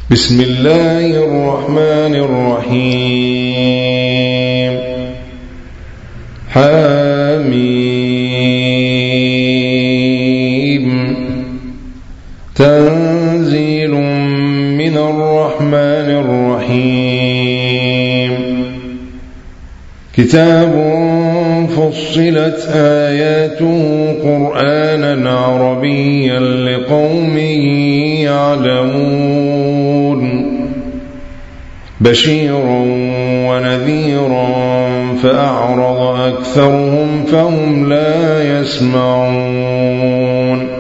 بسم الله الرحمن الرحيم. حميم. تنزيل من الرحمن الرحيم. كتاب فصلت آياته قرآنا عربيا لقوم يعلمون بشيرا ونذيرا فأعرض أكثرهم فهم لا يسمعون.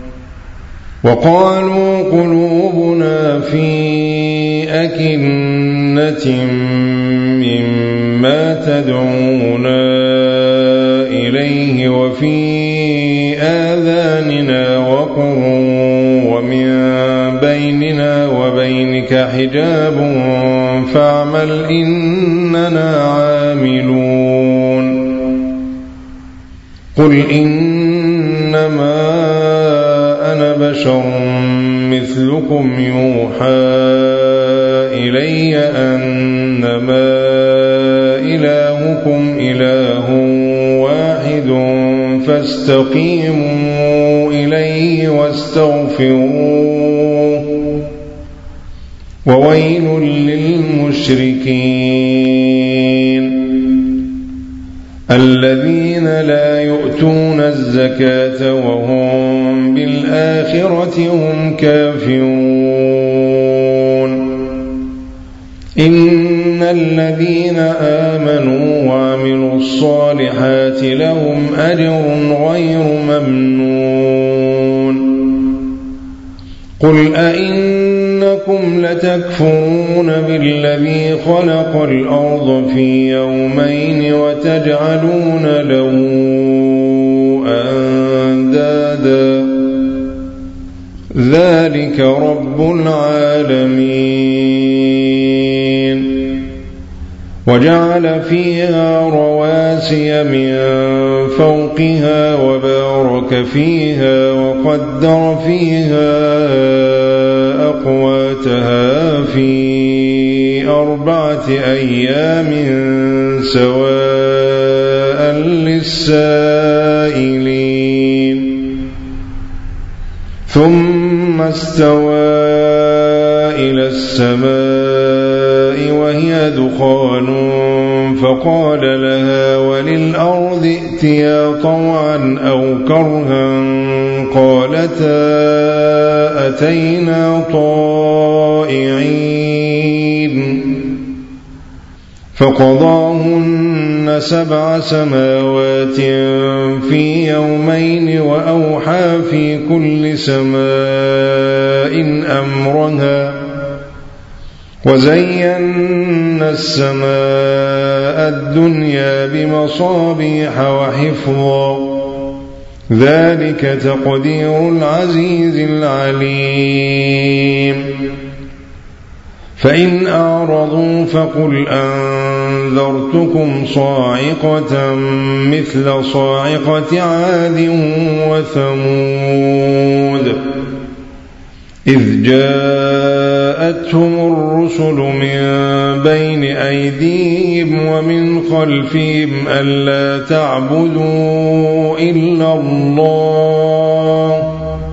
وقالوا قلوبنا في أكنة مما تدعونا إليه وفي آذاننا وقر ومن بيننا وبينك حجاب فاعمل إننا عاملون. قل إنما أنا بشر مثلكم يوحى إلي أنما إلهكم إله واحد فاستقيموا إليه واستغفروه وويل للمشركين الذين لا يؤتون الزكاة وهم بالآخرة هم كافرون. إن الذين آمنوا وعملوا الصالحات لهم أجر غير ممنون. قل أئنكم لتكفرون بالذي خلق الأرض في يومين وتجعلون له أندادا ذلك رب العالمين. وجعل فيها رواسي من فوقها وبارك فيها وقدر فيها أقواتها في 4 أيام سواء للسائلين. ثم استوى إلى السماء وهي دخان فقال لها وللأرض ائتيا طوعا أو كرها قالتا أتينا طائعين. فقضاهن 7 سماوات في يومين وأوحى في كل سماء أمرها وزينا السماء الدنيا بمصابيح وحفظا ذلك تقدير العزيز العليم. فإن أعرضوا فقل أنذرتكم صاعقة مثل صاعقة عاد وثمود إذ جاءتهم الرسل من بين أيديهم ومن خلفهم ألا تعبدوا إلا الله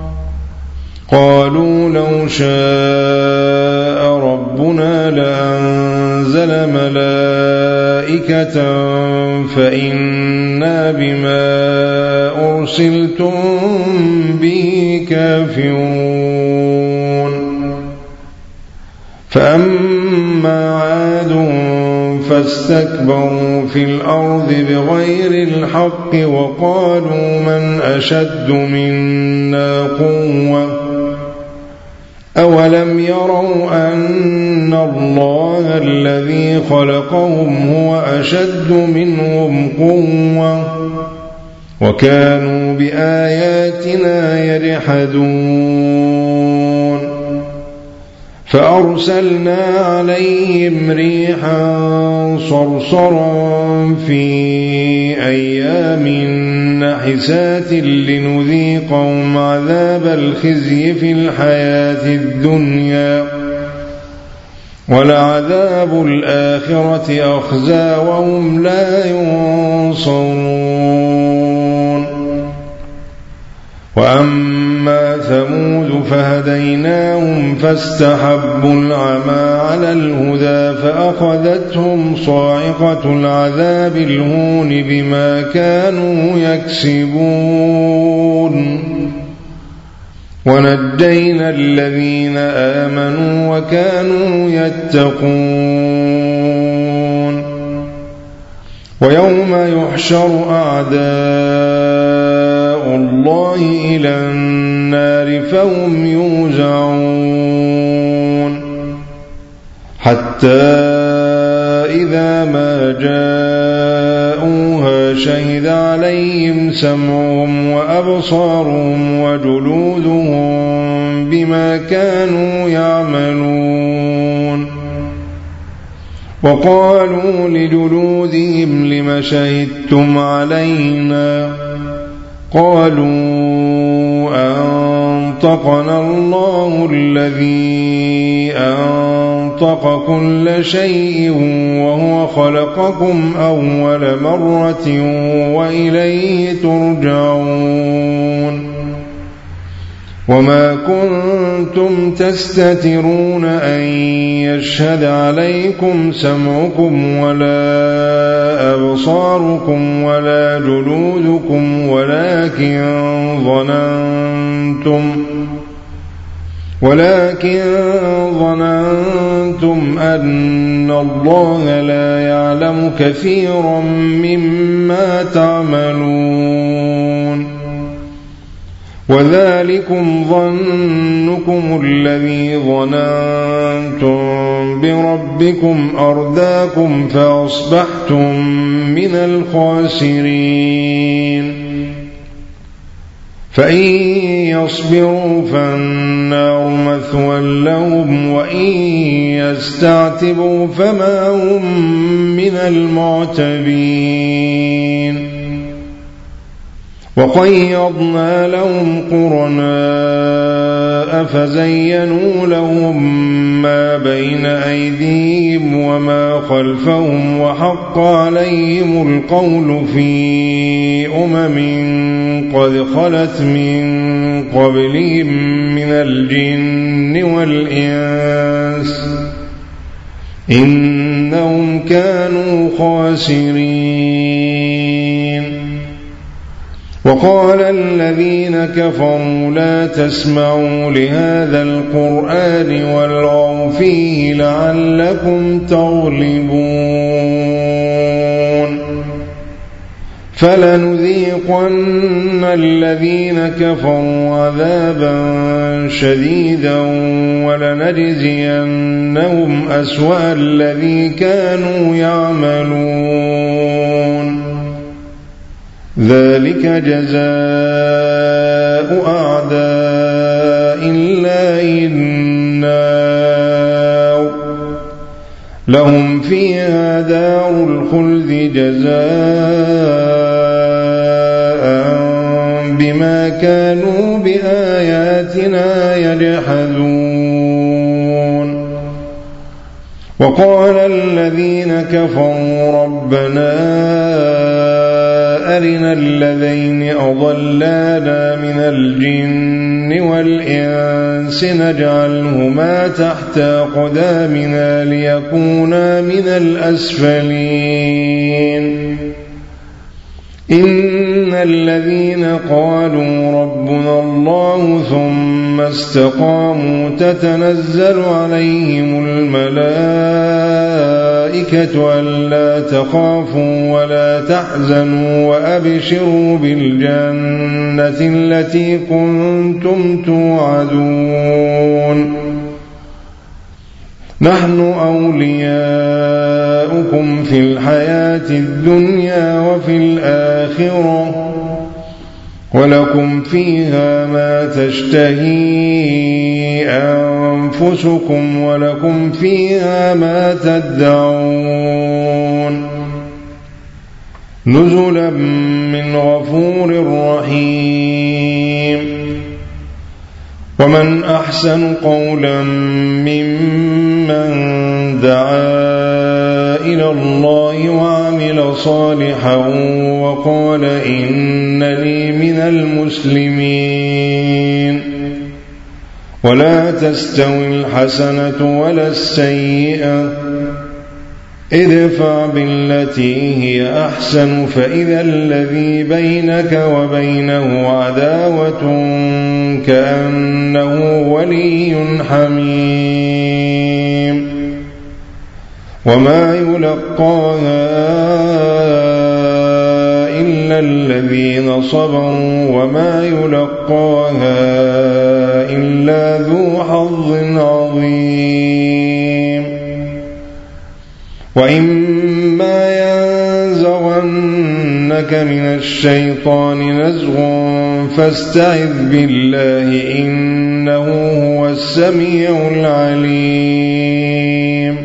قالوا لو شاء ربنا لأنزل ملائكة فإنا بما أرسلتم به كافرون. فأما عاد فاستكبروا في الأرض بغير الحق وقالوا من أشد منا قوة أولم يروا أن الله الذي خلقهم هو أشد منهم قوة وكانوا بآياتنا يجحدون. فأرسلنا عليهم ريحا صرصرا في أيام نحسات لنذيقهم عذاب الخزي في الحياة الدنيا ولعذاب الآخرة أخزى وهم لا ينصرون. وأما ثمود فهديناهم فاستحبوا العمى على الهدى فأخذتهم صاعقة العذاب الهون بما كانوا يكسبون. ونجينا الذين آمنوا وكانوا يتقون. ويوم يحشر أعداء الله إلى النار فهم يوزعون حتى إذا ما جاءوها شهد عليهم سمعهم وأبصارهم وجلودهم بما كانوا يعملون. وقالوا لجلودهم لم شهدتم علينا؟ قالوا أنطقنا الله الذي أنطق كل شيء وهو خلقكم أول مرة وإليه ترجعون. وما كنتم تستترون أن يشهد عليكم سمعكم ولا أبصاركم ولا جلودكم ولكن ظننتم أن الله لا يعلم كثيرا مما تعملون. وذلكم ظنكم الذي ظننتم بربكم أرداكم فأصبحتم من الخاسرين. فإن يصبروا فالنار مثوى لهم وإن يستعتبوا فما هم من المعتبين. وقيضنا لهم قرناء فزينوا لهم ما بين أيديهم وما خلفهم وحق عليهم القول في قد خلت من قبلهم من الجن والإنس إنهم كانوا خاسرين. وقال الذين كفروا لا تسمعوا لهذا القرآن والغوا فيه لعلكم تغلبون. فلنذيقن الذين كفروا عذابا شديدا ولنجزينهم أسوأ الذي كانوا يعملون. ذلك جزاء أعداء الله النار لهم فيها دار الخلد جزاء بما كانوا بآياتنا يجحدون. وقال الذين كفروا ربنا أرنا الذين أضلانا من الجن والإنس نجعلهما تحت أقدامنا ليكونا من الأسفلين. إن الذين قالوا ربنا الله ثم استقاموا تتنزل عليهم الملائكة ألا تخافوا ولا تحزنوا وأبشروا بالجنة التي كنتم توعدون. نحن أولياؤكم في الحياة الدنيا وفي الآخرة ولكم فيها ما تشتهي أنفسكم ولكم فيها ما تدعون. نزلا من غفور رحيم. ومن أحسن قولا ممن الله وعمل صالحا وقال إنني من المسلمين. ولا تستوي الحسنة ولا السيئة، ادفع بالتي هي أحسن فإذا الذي بينك وبينه عداوة كأنه ولي حميم. وما يلقاها إلا الذين صبروا وما يلقاها إلا ذو حظ عظيم. وإما ينزغنك من الشيطان نزغ فاستعذ بالله إنه هو السميع العليم.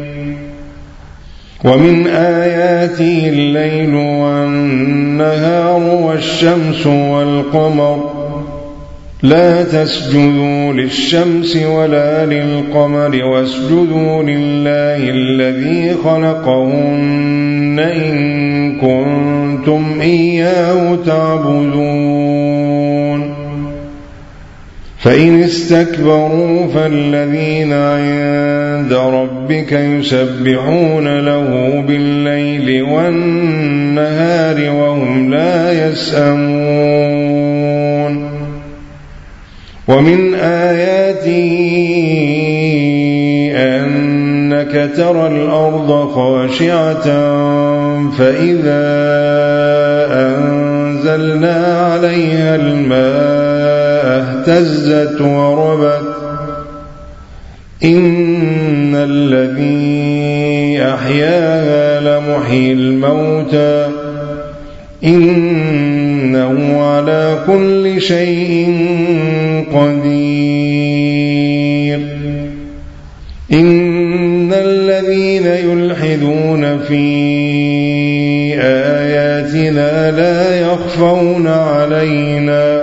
ومن آياته الليل والنهار والشمس والقمر، لا تسجدوا للشمس ولا للقمر واسجدوا لله الذي خلقهن إن كنتم إياه تعبدون. فإن استكبروا فالذين عند ربك يسبحون له بالليل والنهار وهم لا يسأمون. ومن آياته أنك ترى الأرض خاشعة فإذا أنزلنا عليها الماء اهتزت وربت. إن الذي أحياها لمحيي الموتى إنه على كل شيء قدير. إن الذين يلحدون في آياتنا لا يخفون علينا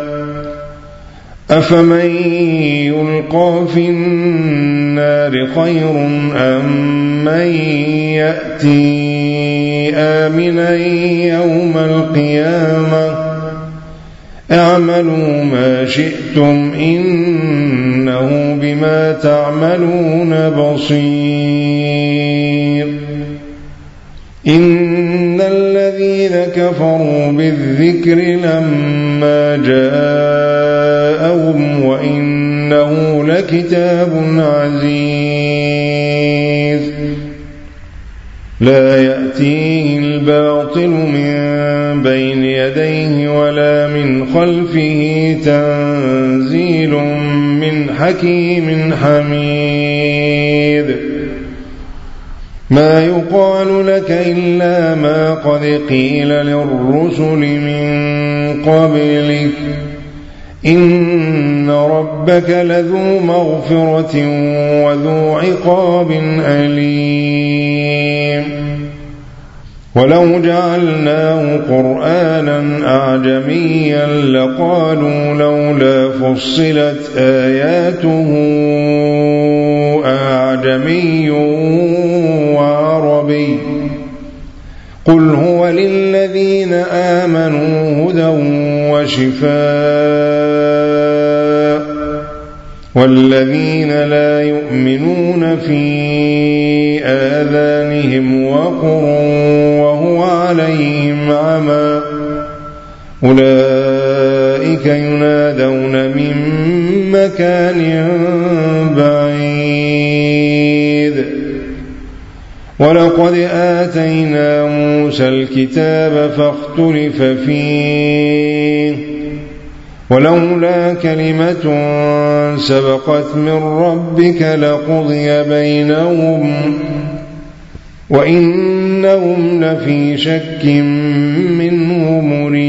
أفمن يلقى في النار خير أم من يأتي آمنا يوم القيامة اعملوا ما شئتم إنه بما تعملون بصير. إن الذين كفروا بالذكر لما جاءهم وإنه لكتاب عزيز لا يأتيه الباطل من بين يديه ولا من خلفه تنزيل من حكيم حميد. ما يقال لك إلا ما قد قيل للرسل من قبلك إن ربك لذو مغفرة وذو عقاب أليم. ولو جعلناه قرآنا أعجميا لقالوا لولا فصلت آياته أعجمي وعربي قل هو للذين آمنوا هدى وشفاء والذين لا يؤمنون في آذانهم وقر وهو عليهم عمى أولئك ينادون من مكان بعيد. ولقد آتينا موسى الكتاب فاختلف فيه ولولا كلمة سبقت من ربك لقضي بينهم وإنهم لفي شك منه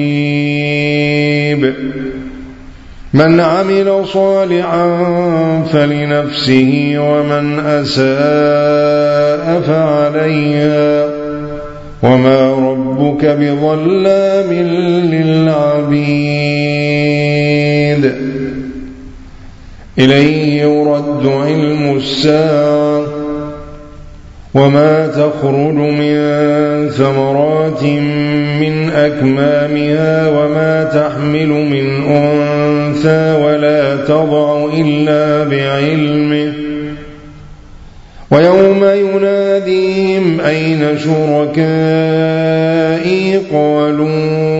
مريب. من عمل صالحا فلنفسه ومن أساء فعليها وما ربك بظلام للعبيد. إليه يرد علم الساعة وما تخرج من ثمرات من أكمامها وما تحمل من أنثى ولا تضع إلا بعلمه ويوم يناديهم أين شركائي قالوا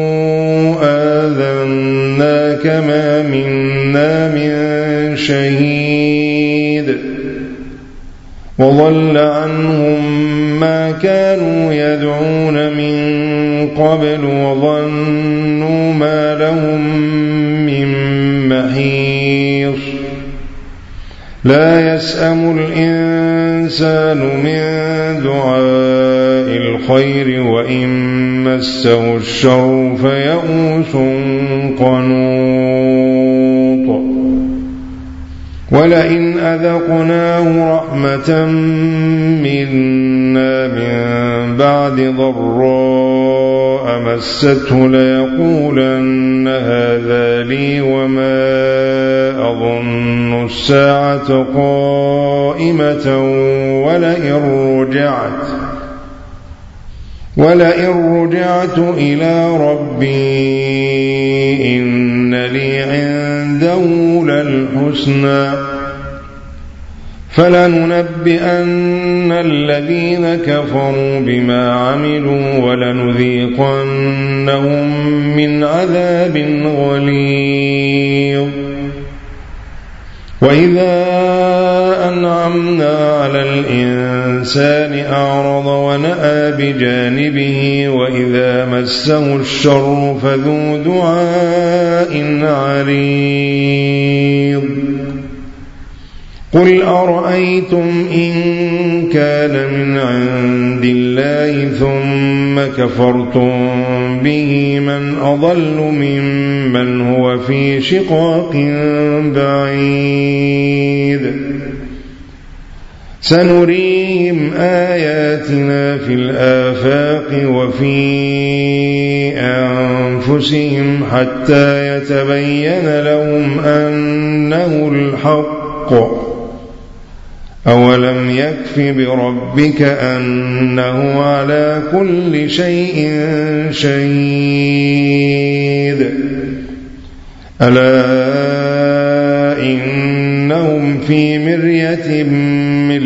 آذناك ما منا من شهيد وضل عنهم ما كانوا يدعون من قبل وظنوا ما لهم من محيص لا يسأم الإنسان من دعاء الخير وإن مسه الشر فيئوس قنوط ولئن أذقناه رحمة منا من بعد ضراء مسته ليقولن هذا لي وما أظن الساعة قائمة ولئن رجعت إلى ربي إن لي عنده للحسنى فلننبئن الذين كفروا بما عملوا ولنذيقنهم من عذاب غليظ وإذا أنعمنا على الإنسان أعرض ونأى بجانبه وإذا مسه الشر فذو دعاء عريض قل أرأيتم إن كان من عند الله ثم كفرتم به من أضل ممن هو في شقاق بعيد سنريهم آياتنا في الآفاق وفي أنفسهم حتى يتبين لهم أنه الحق أولم يكف بربك أنه على كل شيء شهيد ألا إنهم في مرية من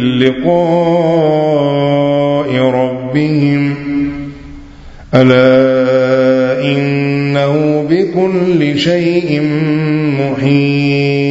لقاء ربهم ألا إنه بكل شيء محيط